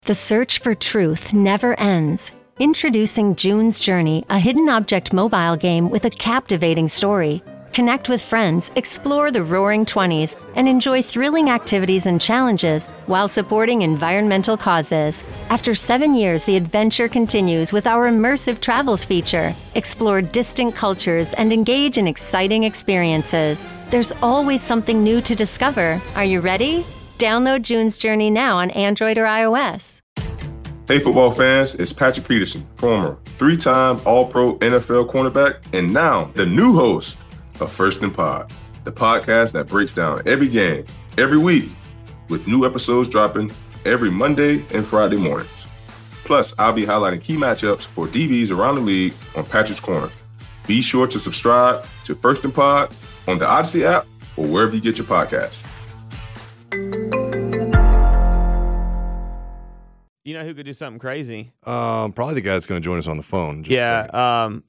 The search for truth never ends. Introducing June's Journey, a hidden object mobile game with a captivating story. Connect with friends, explore the Roaring '20s, and enjoy thrilling activities and challenges while supporting environmental causes. After 7 years, the adventure continues with our immersive travels feature. Explore distant cultures and engage in exciting experiences. There's always something new to discover. Are you ready? Download June's Journey now on Android or iOS. Hey football fans, it's Patrick Peterson, former 3-time All-Pro NFL cornerback, and now the new host of First and Pod, the podcast that breaks down every game, every week, with new episodes dropping every Monday and Friday mornings. Plus, I'll be highlighting key matchups for DBs around the league on Patrick's Corner. Be sure to subscribe to First and Pod on the Odyssey app or wherever you get your podcasts. You know who could do something crazy? Probably the guy that's going to join us on the phone. The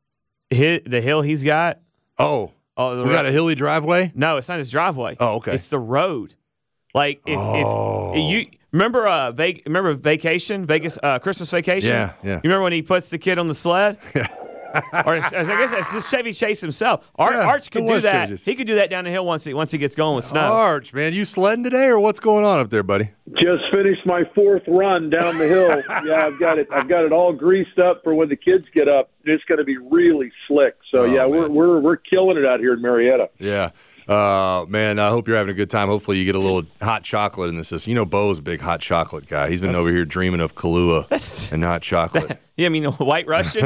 hill he's got. We got a hilly driveway? No, it's not his driveway. Oh, okay. It's the road. Like if you remember Vacation, Vegas, Christmas Vacation? Yeah. You remember when he puts the kid on the sled? Or I guess that's just Chevy Chase himself. Arch could do that. Changes. He could do that down the hill once he gets going with snow. Arch, man, you sledding today, or what's going on up there, buddy? Just finished my fourth run down the hill. Yeah, I've got it all greased up for when the kids get up. It's going to be really slick. So we're killing it out here in Marietta. Yeah. Man, I hope you're having a good time. Hopefully you get a little hot chocolate in the system. You know Bo's a big hot chocolate guy. He's been over here dreaming of Kahlua and hot chocolate. White Russian?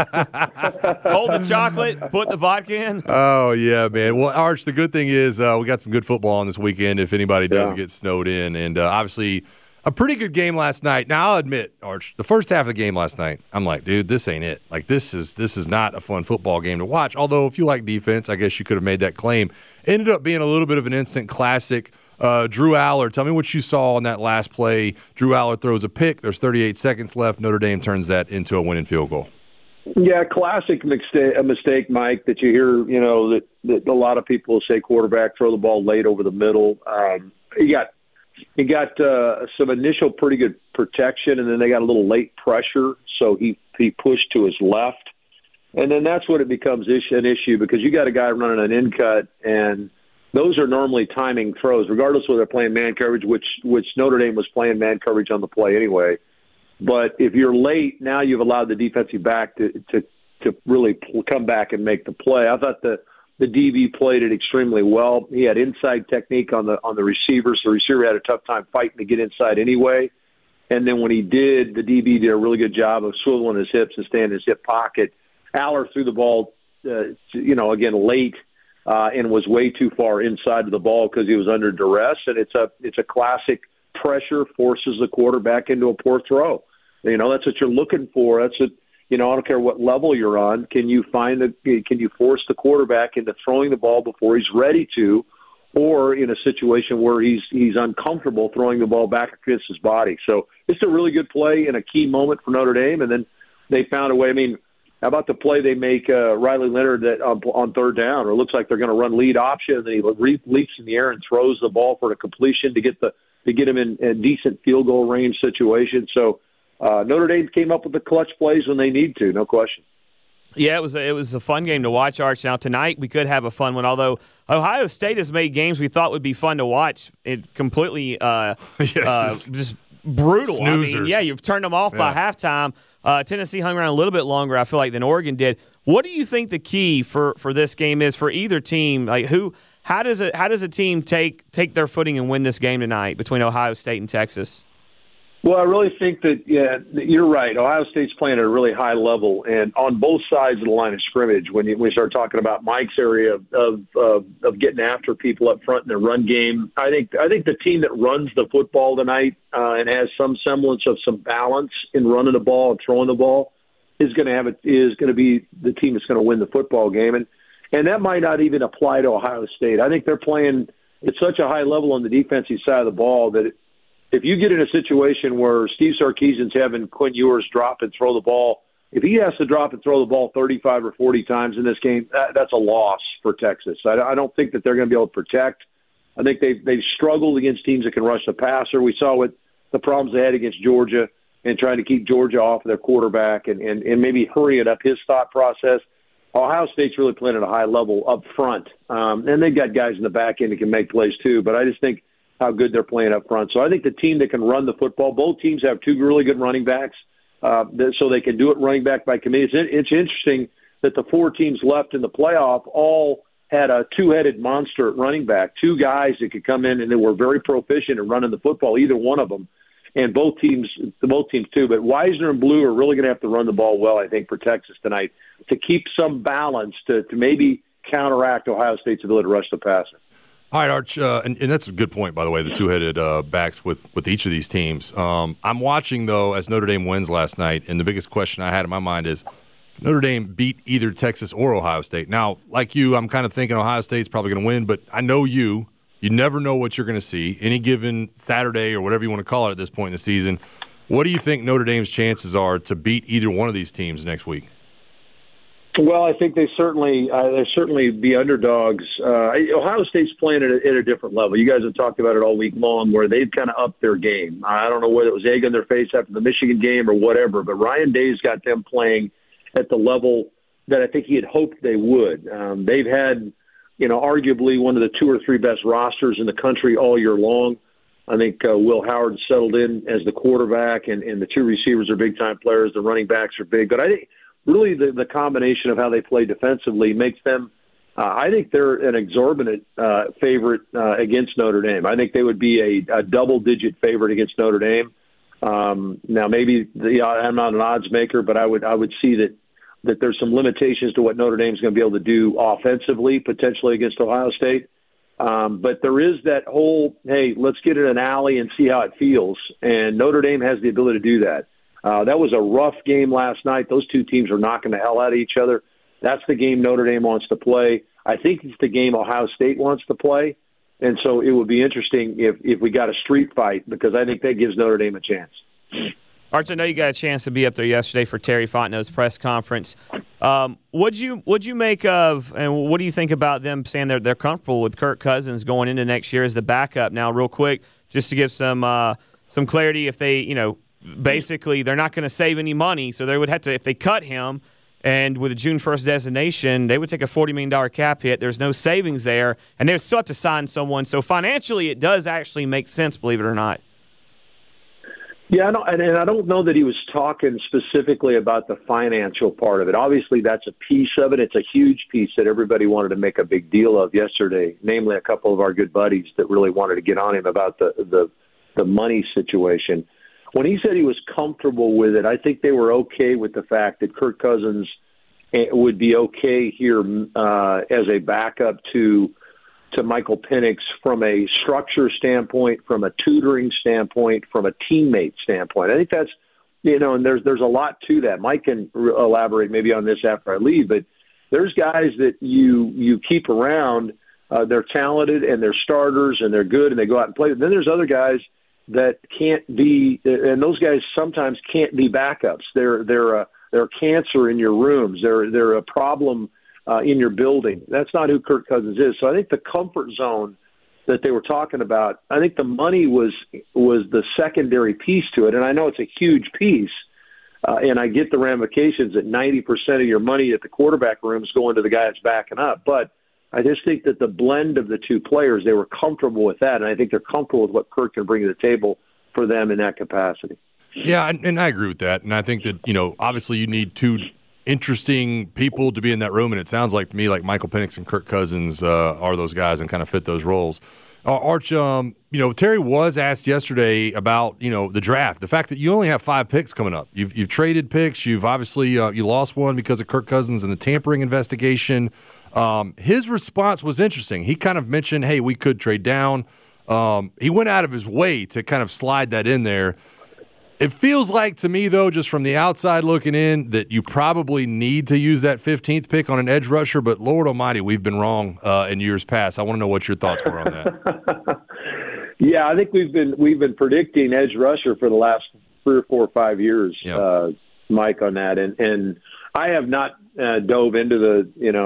Hold the chocolate, put the vodka in. Oh, yeah, man. Well, Arch, the good thing is we got some good football on this weekend if anybody does get snowed in. And obviously a pretty good game last night. Now, I'll admit, Arch, the first half of the game last night, I'm like, dude, this ain't it. Like, this is not a fun football game to watch. Although, if you like defense, I guess you could have made that claim. Ended up being a little bit of an instant classic. Drew Aller, tell me what you saw on that last play. Drew Aller throws a pick. There's 38 seconds left. Notre Dame turns that into a winning field goal. Yeah, classic mistake, Mike, that you hear, that a lot of people say quarterback throw the ball late over the middle. He got some initial pretty good protection, and then they got a little late pressure, so he pushed to his left. And then that's when it becomes an issue because you got a guy running an in cut, and those are normally timing throws, regardless whether they're playing man coverage, which Notre Dame was playing man coverage on the play anyway. But if you're late, now you've allowed the defensive back to really come back and make the play. I thought the DB played it extremely well. He had inside technique on the receiver, so the receiver had a tough time fighting to get inside anyway. And then when he did, the DB did a really good job of swiveling his hips and staying in his hip pocket. Aller threw the ball, again late, and was way too far inside of the ball because he was under duress. And it's a classic pressure forces the quarterback into a poor throw. That's what you're looking for. That's what. I don't care what level you're on. Can you force the quarterback into throwing the ball before he's ready to, or in a situation where he's uncomfortable throwing the ball back against his body? So it's a really good play and a key moment for Notre Dame, and then they found a way. I mean, how about the play they make Riley Leonard that on third down, or it looks like they're going to run lead option, and then he leaps in the air and throws the ball for the completion to get him in a decent field goal range situation. So. Notre Dame came up with the clutch plays when they need to, no question. Yeah, it was a fun game to watch, Arch. Now, tonight we could have a fun one, although Ohio State has made games we thought would be fun to watch. It completely just brutal. Snoozers. I mean, you've turned them off by halftime. Tennessee hung around a little bit longer, I feel like, than Oregon did. What do you think the key for this game is for either team? Like, how does a team take their footing and win this game tonight between Ohio State and Texas? Well, I really think that, you're right. Ohio State's playing at a really high level, and on both sides of the line of scrimmage, when we start talking about Mike's area of getting after people up front in their run game, I think the team that runs the football tonight and has some semblance of some balance in running the ball and throwing the ball is going to be the team that's going to win the football game, and that might not even apply to Ohio State. I think they're playing at such a high level on the defensive side of the ball that if you get in a situation where Steve Sarkisian's having Quinn Ewers drop and throw the ball, if he has to drop and throw the ball 35 or 40 times in this game, that's a loss for Texas. I don't think that they're going to be able to protect. I think they've struggled against teams that can rush the passer. We saw what the problems they had against Georgia and trying to keep Georgia off of their quarterback and maybe hurrying up his thought process. Ohio State's really playing at a high level up front. And they've got guys in the back end that can make plays too, but I just think how good they're playing up front. So I think the team that can run the football, both teams have two really good running backs, so they can do it running back by committee. It's interesting that the four teams left in the playoff all had a two-headed monster at running back, two guys that could come in and they were very proficient at running the football, either one of them. And both teams too. But Wisner and Blue are really going to have to run the ball well, I think, for Texas tonight to keep some balance to maybe counteract Ohio State's ability to rush the passer. All right, Arch, and that's a good point, by the way, the two-headed backs with each of these teams. I'm watching, though, as Notre Dame wins last night, and the biggest question I had in my mind is Notre Dame beat either Texas or Ohio State. Now, like you, I'm kind of thinking Ohio State's probably going to win, but I know you never know what you're going to see. Any given Saturday or whatever you want to call it at this point in the season, what do you think Notre Dame's chances are to beat either one of these teams next week? Well, I think they certainly be underdogs. Ohio State's playing at a different level. You guys have talked about it all week long, where they've kind of upped their game. I don't know whether it was egg on their face after the Michigan game or whatever, but Ryan Day's got them playing at the level that I think he had hoped they would. They've had, arguably one of the two or three best rosters in the country all year long. I think Will Howard settled in as the quarterback, and the two receivers are big-time players. The running backs are big. But I think really the combination of how they play defensively makes them I think they're an exorbitant favorite against Notre Dame. I think they would be a double-digit favorite against Notre Dame. Now, maybe I'm not an odds maker, but I would see that there's some limitations to what Notre Dame's going to be able to do offensively, potentially against Ohio State. But there is that whole, hey, let's get in an alley and see how it feels. And Notre Dame has the ability to do that. That was a rough game last night. Those two teams are knocking the hell out of each other. That's the game Notre Dame wants to play. I think it's the game Ohio State wants to play. And so it would be interesting if we got a street fight, because I think that gives Notre Dame a chance. Arch, I know you got a chance to be up there yesterday for Terry Fontenot's press conference. What'd you make of, and what do you think about them saying they're comfortable with Kirk Cousins going into next year as the backup? Now, real quick, just to give some clarity, if they, basically they're not going to save any money, so they would have to, if they cut him, and with a June 1st designation, they would take a $40 million cap hit. There's no savings there, and they would still have to sign someone. So financially, it does actually make sense, believe it or not. Yeah, I don't know that he was talking specifically about the financial part of it. Obviously, that's a piece of it. It's a huge piece that everybody wanted to make a big deal of yesterday, namely a couple of our good buddies that really wanted to get on him about the money situation. When he said he was comfortable with it, I think they were okay with the fact that Kirk Cousins would be okay here as a backup to Michael Penix from a structure standpoint, from a tutoring standpoint, from a teammate standpoint. I think that's, and there's a lot to that. Mike can elaborate maybe on this after I leave, but there's guys that you keep around. They're talented and they're starters and they're good and they go out and play. But then there's other guys that can't be, and those guys sometimes can't be backups. They're a cancer in your rooms. They're a problem in your building. That's not who Kirk Cousins is. So I think the comfort zone that they were talking about, I think the money was the secondary piece to it. And I know it's a huge piece, and I get the ramifications that 90% of your money at the quarterback room is going to the guy that's backing up. But I just think that the blend of the two players, they were comfortable with that, and I think they're comfortable with what Kirk can bring to the table for them in that capacity. Yeah, and I agree with that. And I think that, obviously you need two interesting people to be in that room, and it sounds like to me like Michael Penix and Kirk Cousins are those guys and kind of fit those roles. Arch, Terry was asked yesterday about, the draft, the fact that you only have 5 picks coming up. You've traded picks. You've obviously you lost one because of Kirk Cousins and the tampering investigation. His response was interesting. He kind of mentioned, hey, we could trade down. He went out of his way to kind of slide that in there. It feels like to me, though, just from the outside looking in, that you probably need to use that 15th pick on an edge rusher, but Lord almighty, we've been wrong in years past. I want to know what your thoughts were on that. Yeah, I think we've been predicting edge rusher for the last 3 or 4 or 5 years, yep. Mike, on that. And I have not dove into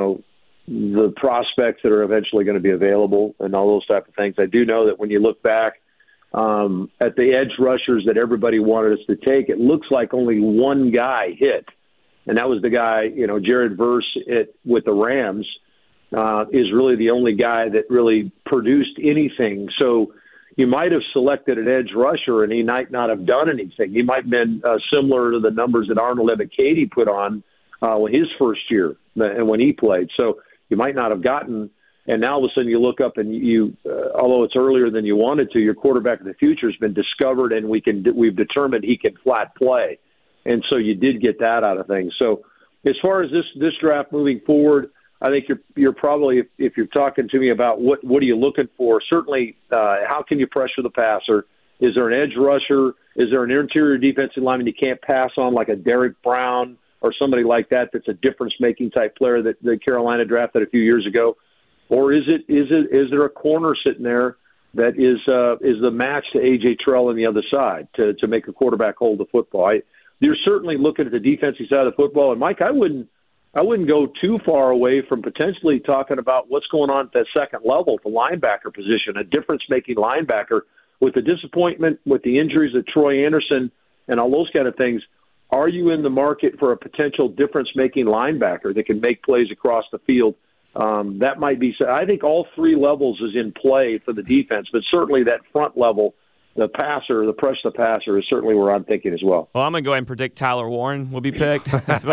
the prospects that are eventually going to be available and all those type of things. I do know that when you look back at the edge rushers that everybody wanted us to take, it looks like only one guy hit, and that was the guy, Jared Verse with the Rams, is really the only guy that really produced anything. So you might have selected an edge rusher, and he might not have done anything. He might have been similar to the numbers that Arnold Ebiketie put on his first year and when he played. So you might not have gotten. And now all of a sudden you look up and although it's earlier than you wanted to, your quarterback of the future has been discovered, and we've determined he can flat play, and so you did get that out of things. So as far as this draft moving forward, I think you're probably, if you're talking to me about what are you looking for, certainly how can you pressure the passer? Is there an edge rusher? Is there an interior defensive lineman you can't pass on, like a Derek Brown or somebody like that that's a difference-making type player that Carolina drafted a few years ago? Or is there a corner sitting there that is the match to A.J. Terrell on the other side to make a quarterback hold the football? You're certainly looking at the defensive side of the football. And, Mike, I wouldn't go too far away from potentially talking about what's going on at that second level, the linebacker position, a difference-making linebacker. With the disappointment, with the injuries of Troy Anderson and all those kind of things, are you in the market for a potential difference-making linebacker that can make plays across the field? That might be. I think all three levels is in play for the defense, but certainly that front level, the pressure the passer, is certainly where I'm thinking as well. Well, I'm going to go ahead and predict Tyler Warren will be picked.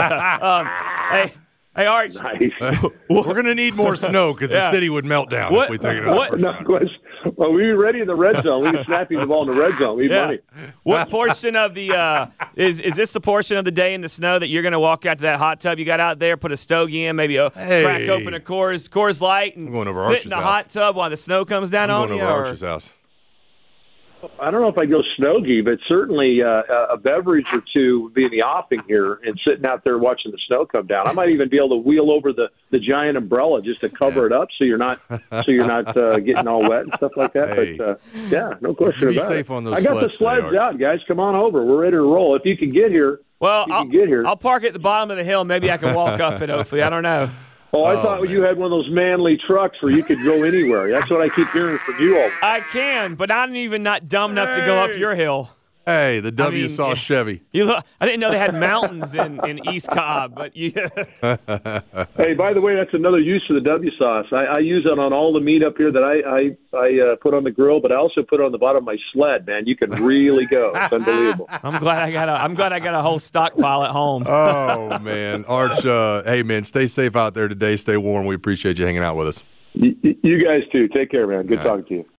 Hey, Arch. Nice. We're going to need more snow because the city would melt down if we take it out. Well, we were ready in the red zone. We were snapping the ball in the red zone. Money. What portion of the is this the portion of the day in the snow that you're going to walk out to that hot tub you got out there, put a stogie in, maybe crack open a Coors Light, and sit in the hot tub while the snow comes down on you? I'm going over Arch's house. I don't know if I go snoggy, but certainly a beverage or two would be in the offing here and sitting out there watching the snow come down. I might even be able to wheel over the giant umbrella just to cover it up so you're not getting all wet and stuff like that. Hey. But no question about it. Be safe on those I got the sleds out, guys. Come on over. We're ready to roll. If you can get here. Well, I'll park at the bottom of the hill. Maybe I can walk up it. Hopefully, I don't know. Oh, I thought you had one of those manly trucks where you could go anywhere. That's what I keep hearing from you all. I can, but I'm even not dumb enough to go up your hill. Hey, the W-Saw Chevy. I didn't know they had mountains in East Cobb, but yeah. Hey, by the way, that's another use for the W-Sauce. I use it on all the meat up here that I put on the grill, but I also put it on the bottom of my sled. Man, you can really go. It's unbelievable. I'm glad I got a whole stockpile at home. Oh man, Arch. Hey man, stay safe out there today. Stay warm. We appreciate you hanging out with us. You guys too. Take care, man. Good talking to you.